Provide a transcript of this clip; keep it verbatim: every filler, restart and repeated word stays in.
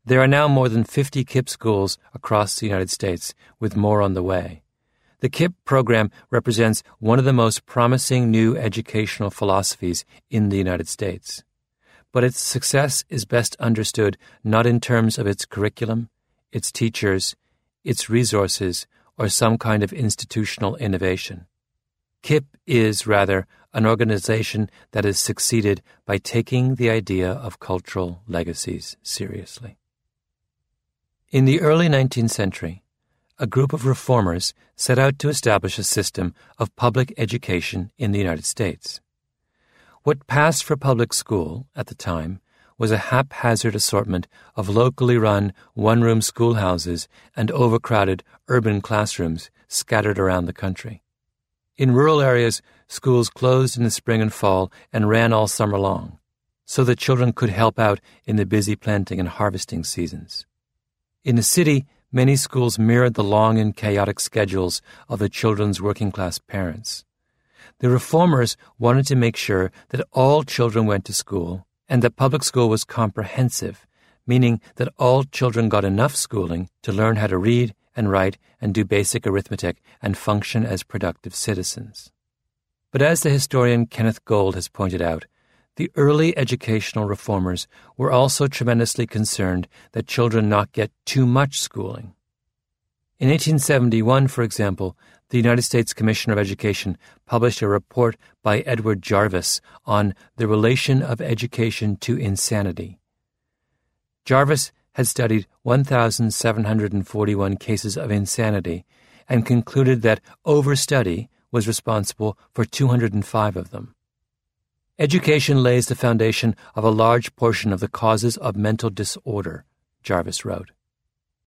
There are now more than fifty KIPP schools across the United States, with more on the way. The KIPP program represents one of the most promising new educational philosophies in the United States. But its success is best understood not in terms of its curriculum, its teachers, its resources, or some kind of institutional innovation. KIPP is, rather, an organization that has succeeded by taking the idea of cultural legacies seriously. In the early nineteenth century, a group of reformers set out to establish a system of public education in the United States. What passed for public school at the time was a haphazard assortment of locally run one-room schoolhouses and overcrowded urban classrooms scattered around the country. In rural areas, schools closed in the spring and fall and ran all summer long, so that children could help out in the busy planting and harvesting seasons. In the city, many schools mirrored the long and chaotic schedules of the children's working-class parents. The reformers wanted to make sure that all children went to school and that public school was comprehensive, meaning that all children got enough schooling to learn how to read and write and do basic arithmetic and function as productive citizens. But as the historian Kenneth Gold has pointed out, the early educational reformers were also tremendously concerned that children not get too much schooling. In eighteen seventy-one, for example, the United States Commissioner of Education published a report by Edward Jarvis on the relation of education to insanity. Jarvis had studied one thousand seven hundred forty-one cases of insanity and concluded that overstudy was responsible for two hundred five of them. Education lays the foundation of a large portion of the causes of mental disorder, Jarvis wrote.